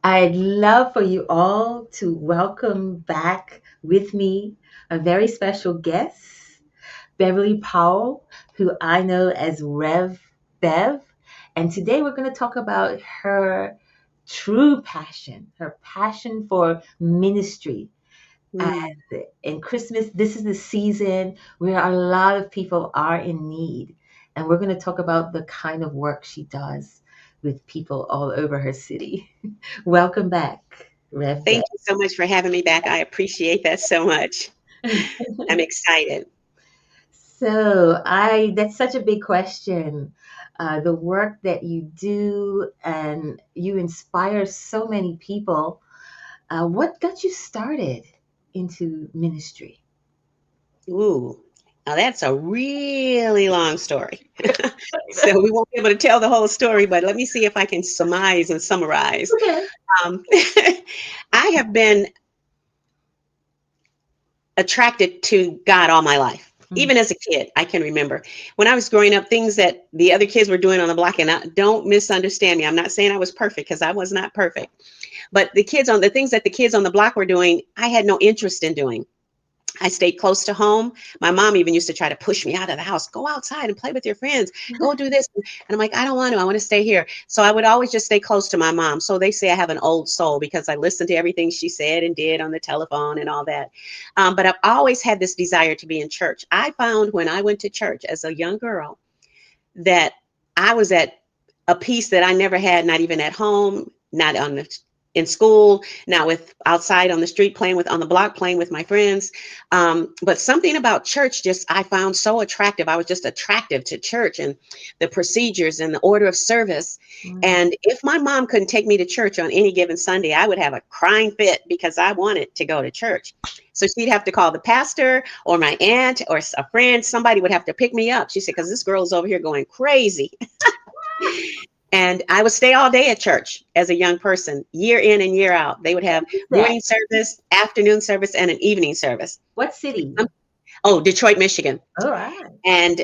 I'd love for you all to welcome back with me a very special guest, Beverly Powell, who I know as Rev Bev. And today we're going to talk about her true passion, her passion for ministry. Mm. And in Christmas, this is the season where a lot of people are in need. And we're going to talk about the kind of work she does with people all over her city. Welcome back, Rev Bev. Thank you so much for having me back. I appreciate that so much. I'm excited. So, I that's such a big question. The work that you do and you inspire so many people. What got you started into ministry? Ooh, now that's a really long story. So we won't be able to tell the whole story, but let me see if I can surmise and summarize. Okay. Um, I have been attracted to God all my life. Mm. Even as a kid, I can remember when I was growing up, things that the other kids were doing on the block. And don't misunderstand me. I'm not saying I was perfect because I was not perfect. But the things that the kids on the block were doing, I had no interest in doing. I stayed close to home. My mom even used to try to push me out of the house. Go outside and play with your friends. Go do this. And I'm like, I don't want to. I want to stay here. So I would always just stay close to my mom. So they say I have an old soul because I listened to everything she said and did on the telephone and all that. But I've always had this desire to be in church. I found when I went to church as a young girl that I was at a peace that I never had, not even at home, not on the in school, not with outside on the street playing with on the block playing with my friends. But something about church just I found so attractive. I was just attractive to church and the procedures and the order of service. Mm. And if my mom couldn't take me to church on any given Sunday, I would have a crying fit because I wanted to go to church. So she'd have to call the pastor or my aunt or a friend. Somebody would have to pick me up. She said, because this girl is over here going crazy. And I would stay all day at church as a young person, year in and year out. They would have What is that? morning service, afternoon service, and an evening service. What city? Um, oh, Detroit, Michigan. All right. And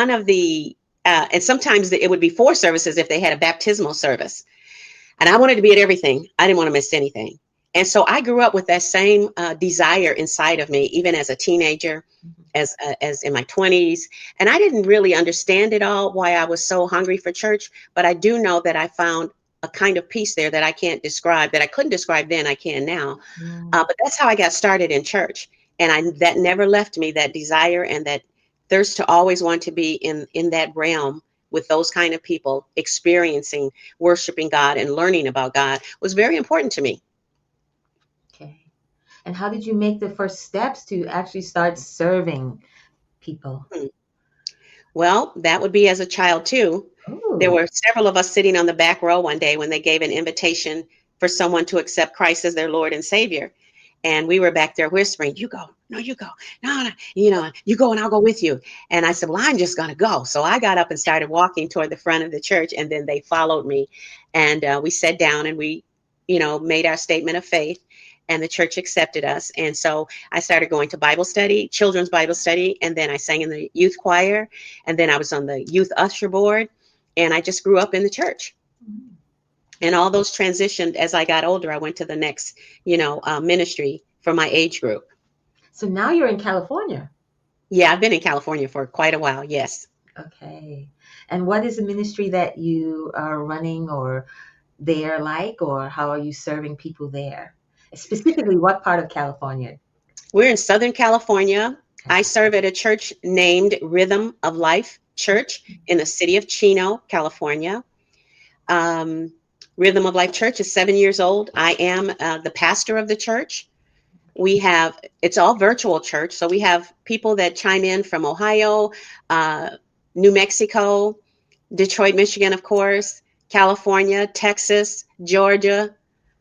and sometimes it would be four services if they had a baptismal service. And I wanted to be at everything. I didn't want to miss anything. And so I grew up with that same desire inside of me, even as a teenager, as in my 20s. And I didn't really understand it all, why I was so hungry for church. But I do know that I found a kind of peace there that I can't describe, that I couldn't describe then, I can now. Mm. But that's how I got started in church. And that never left me, that desire and that thirst to always want to be in that realm with those kind of people, experiencing, worshiping God and learning about God was very important to me. Okay. And how did you make the first steps to actually start serving people? Hmm. Well, that would be as a child too. There Oh, were several of us sitting on the back row one day when they gave an invitation for someone to accept Christ as their Lord and Savior. And we were back there whispering, you go, no, you go, no, you go and I'll go with you. And I said, well, I'm just going to go. So I got up and started walking toward the front of the church. And then they followed me. And we sat down and we, made our statement of faith. And the church accepted us. And so I started going to Bible study, children's Bible study. And then I sang in the youth choir. And then I was on the youth usher board. And I just grew up in the church. And all those transitioned as I got older. I went to the next, ministry for my age group. so now you're in California. Yeah, I've been in California for quite a while. Yes. Okay. And what is the ministry that you are running or there like, or how are you serving people there? Specifically, what part of California? We're in Southern California. Okay. I serve at a church named Rhythm of Life Church in the city of Chino, California. Um, Rhythm of Life Church is 7 years old. I am the pastor of the church. It's all virtual church. So we have people that chime in from Ohio, uh, New Mexico, Detroit, Michigan, of course, California, Texas, Georgia,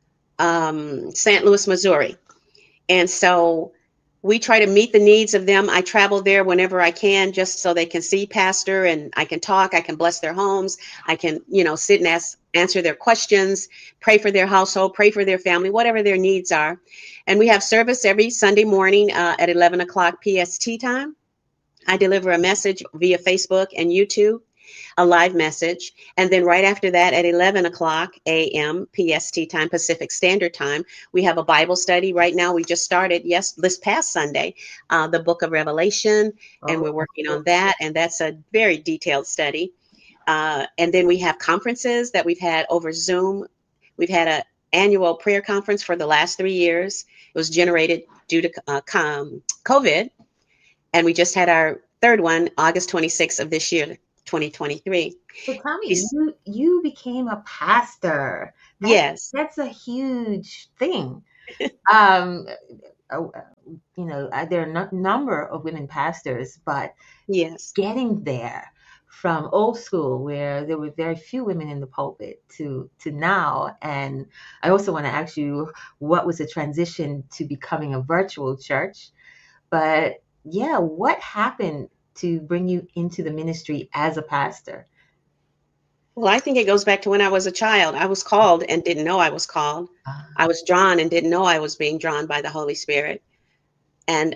St. Louis, Missouri. And so we try to meet the needs of them. I travel there whenever I can just so they can see pastor and I can talk, I can bless their homes. I can, sit and answer their questions, pray for their household, pray for their family, whatever their needs are. And we have service every Sunday morning at 11 o'clock PST time. I deliver a message via Facebook and YouTube. a live message. And then right after that at 11 o'clock a.m. PST time, Pacific Standard Time, we have a Bible study. Right now, we just started, this past Sunday, the book of Revelation, and Oh, we're working on that. And that's a very detailed study. And then we have conferences that we've had over Zoom. We've had an annual prayer conference for the last 3 years. It was generated due to COVID. And we just had our third one, August 26th of this year, 2023. so tell me, you became a pastor. Yes. That's a huge thing. Um, there are a number of women pastors, but Yes. getting there from old school where there were very few women in the pulpit to now. And I also want to ask you, what was the transition to becoming a virtual church? But yeah, what happened to bring you into the ministry as a pastor? Well, I think it goes back to when I was a child. I was called and didn't know I was called. I was drawn and didn't know I was being drawn by the Holy Spirit. And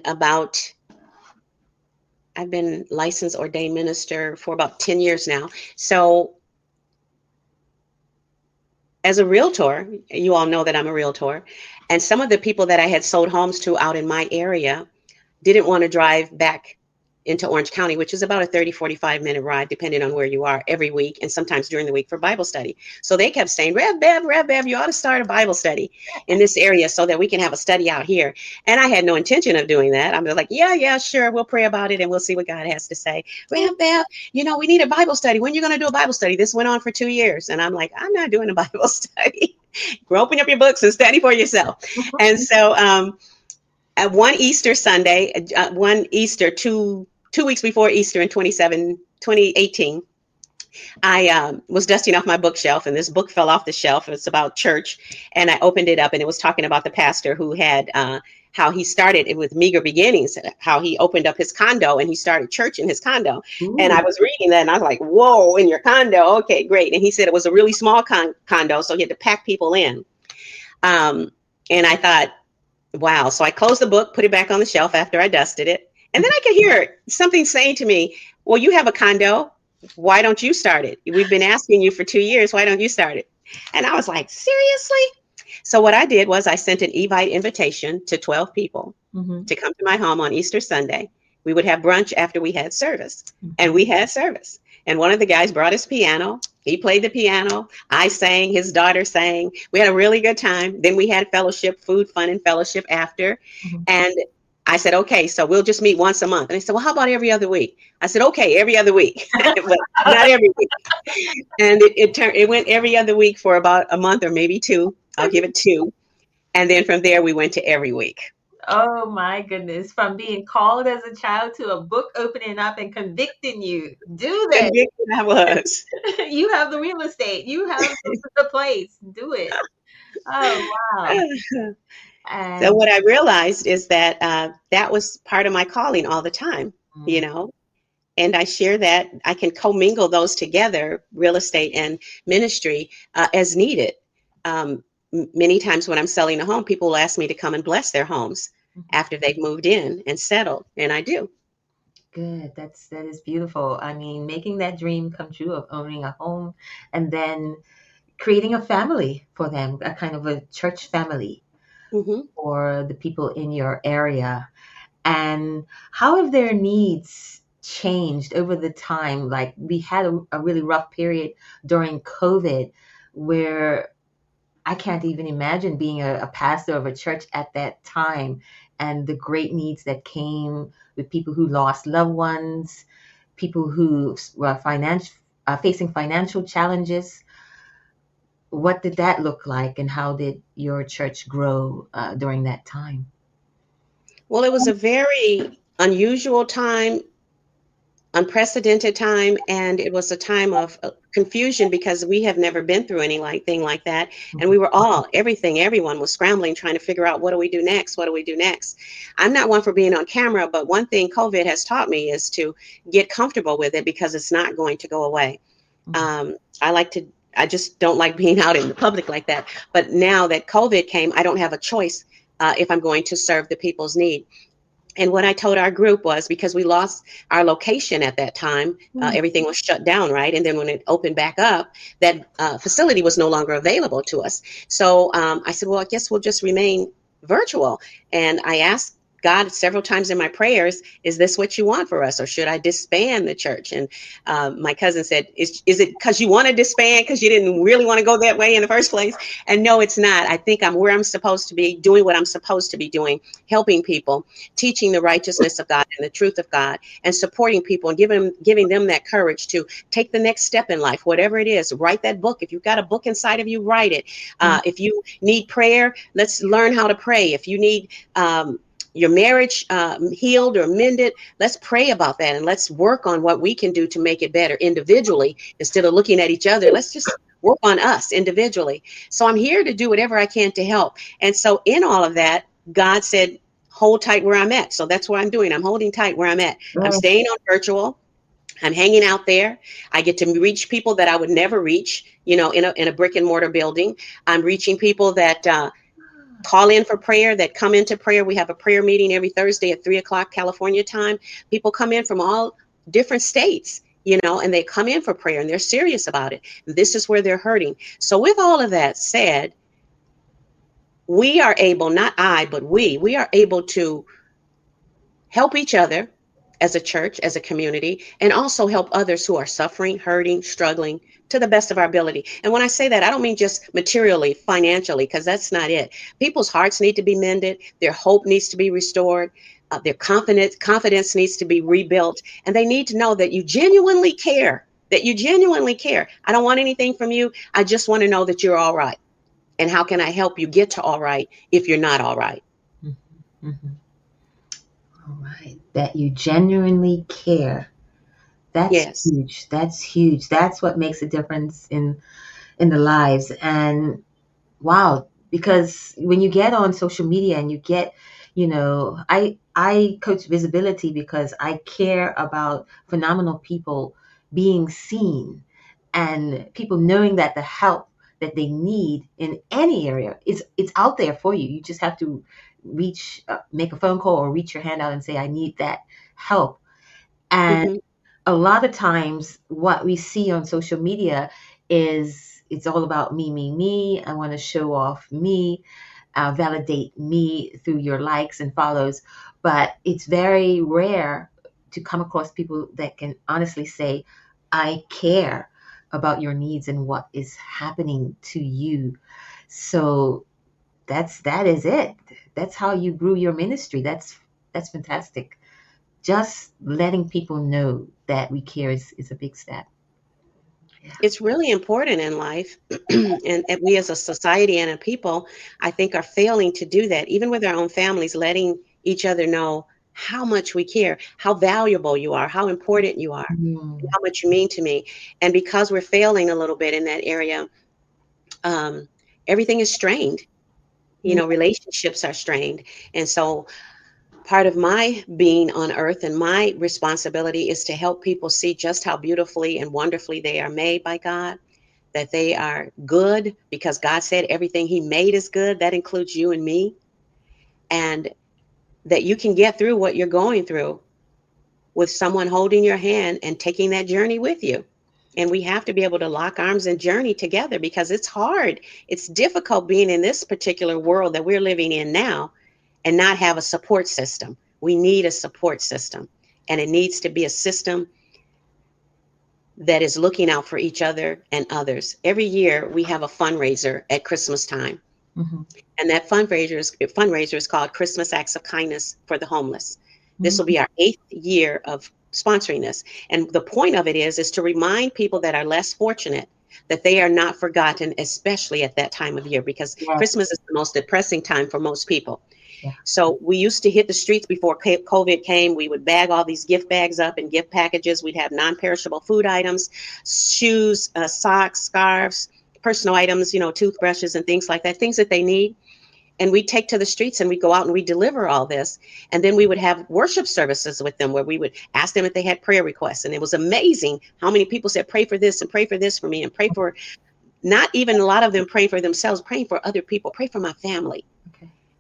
I've been licensed ordained minister for about 10 years now. So as a realtor, you all know that I'm a realtor. And some of the people that I had sold homes to out in my area didn't want to drive back into Orange County, which is about a 30, 45-minute ride, depending on where you are, every week, and sometimes during the week for Bible study. So they kept saying, Rev Bev, you ought to start a Bible study in this area so that we can have a study out here. And I had no intention of doing that. I'm like, yeah, sure. We'll pray about it and we'll see what God has to say. Rev Bev, we need a Bible study. When are you going to do a Bible study? This went on for 2 years. And I'm like, I'm not doing a Bible study. Open up your books and study for yourself. And so at one Easter Sunday, two weeks before Easter in 2018, I was dusting off my bookshelf and this book fell off the shelf. It's about church. And I opened it up and it was talking about the pastor who had how he started it with meager beginnings, how he opened up his condo and he started church in his condo. Ooh. And I was reading that and I was like, whoa, in your condo. Okay, great. And he said it was a really small condo. So he had to pack people in. And I thought, wow. So I closed the book, put it back on the shelf after I dusted it. And then I could hear something saying to me, well, you have a condo. Why don't you start it? We've been asking you for 2 years. Why don't you start it? And I was like, seriously? So what I did was I sent an Evite invitation to 12 people to come to my home on Easter Sunday. We would have brunch after we had service. And we had service. And one of the guys brought his piano. He played the piano. I sang. His daughter sang. We had a really good time. Then we had fellowship, food, fun, and fellowship after. And I said, okay, so we'll just meet once a month. And they said, well, how about every other week? I said, okay, every other week, but not every week. And it went every other week for about a month or maybe 2. I'll give it 2. And then from there, we went to every week. Oh my goodness. From being called as a child to a book opening up and convicting you. Do that. Convicted I was. You have the real estate. You have the place. Do it. Oh, wow. And so what I realized is that that was part of my calling all the time, and I share that I can commingle those together, real estate and ministry, as needed. Many times when I'm selling a home, people will ask me to come and bless their homes after they've moved in and settled, and I do. Good. That is beautiful. I mean, making that dream come true of owning a home and then creating a family for them, a kind of a church family. For the people in your area. And how have their needs changed over the time? Like we had a really rough period during COVID where I can't even imagine being a pastor of a church at that time and the great needs that came with people who lost loved ones, people who were facing financial challenges. What did that look like and how did your church grow during that time? Well, it was a very unusual time, unprecedented time, and it was a time of confusion because we have never been through anything like that. And we were everyone was scrambling, trying to figure out what do we do next? What do we do next? I'm not one for being on camera, but one thing COVID has taught me is to get comfortable with it because it's not going to go away. I just don't like being out in the public like that. But now that COVID came, I don't have a choice if I'm going to serve the people's need. And what I told our group was, because we lost our location at that time, everything was shut down, right? And then when it opened back up, that facility was no longer available to us. So I said, well, I guess we'll just remain virtual. And I asked God several times in my prayers, is this what you want for us, or should I disband the church? And my cousin said, is it because you want to disband, because you didn't really want to go that way in the first place? And no, it's not. I think I'm where I'm supposed to be, doing what I'm supposed to be doing, helping people, teaching the righteousness of God and the truth of God, and supporting people and giving them that courage to take the next step in life, whatever it is. Write that book. If you've got a book inside of you, write it. If you need prayer, let's learn how to pray. If you need your marriage healed or mended, let's pray about that, and let's work on what we can do to make it better individually instead of looking at each other. Let's just work on us individually. So I'm here to do whatever I can to help. And so in all of that, God said, hold tight where I'm at. So that's what I'm doing. I'm holding tight where I'm at. I'm staying on virtual. I'm hanging out there. I get to reach people that I would never reach, in a brick and mortar building. I'm reaching people that call in for prayer, that come into prayer. We have a prayer meeting every Thursday at 3:00 California time. People come in from all different states, and they come in for prayer, and they're serious about it. This is where they're hurting. So with all of that said, we are able, not I, but we are able to help each other as a church, as a community, and also help others who are suffering, hurting, struggling, to the best of our ability. And when I say that, I don't mean just materially, financially, because that's not it. People's hearts need to be mended. Their hope needs to be restored. Their confidence needs to be rebuilt. And they need to know that you genuinely care, I don't want anything from you. I just want to know that you're all right. And how can I help you get to all right if you're not all right? Mm-hmm. Mm-hmm. All right. That you genuinely care. That's huge. That's huge. That's what makes a difference in the lives. And wow, because when you get on social media and you get, I coach visibility because I care about phenomenal people being seen and people knowing that the help that they need in any area it's out there for you. You just have to make a phone call or reach your hand out and say, I need that help. And a lot of times what we see on social media is it's all about me. I want to show off me, validate me through your likes and follows. But it's very rare to come across people that can honestly say, I care about your needs and what is happening to you. So that is it. That's how you grew your ministry. That's fantastic. Just letting people know that we care is a big step. Yeah. It's really important in life. and we as a society and a people, I think, are failing to do that, even with our own families, letting each other know how much we care, how valuable you are, how important you are, how much you mean to me. And because we're failing a little bit in that area, everything is strained. Relationships are strained. And so part of my being on earth and my responsibility is to help people see just how beautifully and wonderfully they are made by God, that they are good because God said everything he made is good. That includes you and me. And that you can get through what you're going through with someone holding your hand and taking that journey with you. And we have to be able to lock arms and journey together because it's hard. It's difficult being in this particular world that we're living in now and not have a support system. We need a support system, and it needs to be a system that is looking out for each other and others. Every year we have a fundraiser at Christmas time. And that fundraiser is called Christmas Acts of Kindness for the Homeless. This will be our 8th year of sponsoring this. And the point of it is to remind people that are less fortunate that they are not forgotten, especially at that time of year, because Christmas is the most depressing time for most people. Yeah. So we used to hit the streets before COVID came. We would bag all these gift bags up in gift packages. We'd have non-perishable food items, shoes, socks, scarves, personal items, toothbrushes and things like that, things that they need. And we take to the streets and we go out and we deliver all this. And then we would have worship services with them where we would ask them if they had prayer requests. And it was amazing how many people said, pray for this and pray for this for me, and pray for, not even a lot of them praying for themselves, praying for other people, pray for my family. Okay.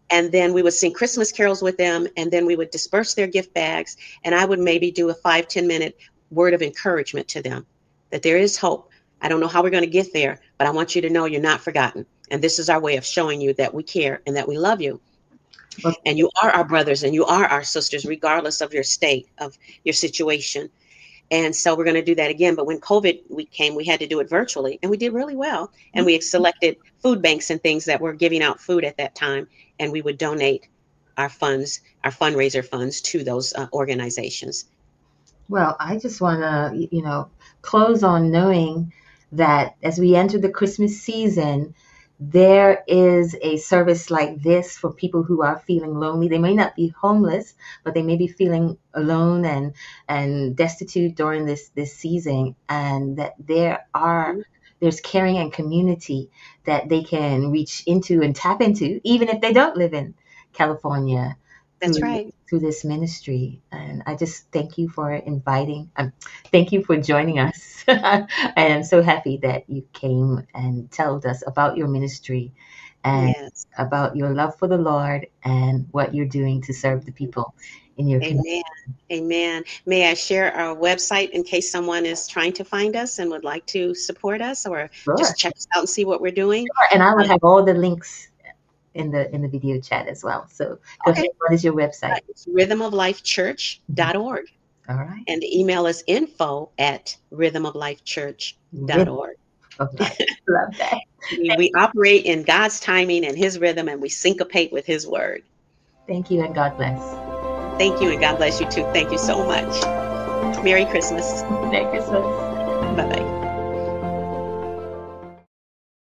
And then we would sing Christmas carols with them, and then we would disperse their gift bags, and I would maybe do a 5-10 minute word of encouragement to them that there is hope. I don't know how we're going to get there, but I want you to know you're not forgotten. And this is our way of showing you that we care and that we love you. Okay. And you are our brothers and you are our sisters, regardless of your state, of your situation. And so we're going to do that again. But when COVID came, we had to do it virtually, and we did really well. And we selected food banks and things that were giving out food at that time. And we would donate our funds, our fundraiser funds, to those organizations. Well, I just want to, close on knowing that as we enter the Christmas season, there is a service like this for people who are feeling lonely. They may not be homeless, but they may be feeling alone and destitute during this season, and that there's caring and community that they can reach into and tap into, even if they don't live in California. That's right. Through this ministry. And I just thank you for thank you for joining us. I am so happy that you came and told us about your ministry and about your love for the Lord and what you're doing to serve the people in your community. Amen. May I share our website in case someone is trying to find us and would like to support us, or just check us out and see what we're doing? Sure. And I will have all the links in the video chat as well. So go ahead. What is your website? It's rhythmoflifechurch.org. All right. And the email is info@rhythmoflifechurch.org. Okay. Love that. We operate in God's timing and his rhythm, and we syncopate with his word. Thank you, and God bless. Thank you, and God bless you too. Thank you so much. Merry Christmas. Merry Christmas. Bye-bye.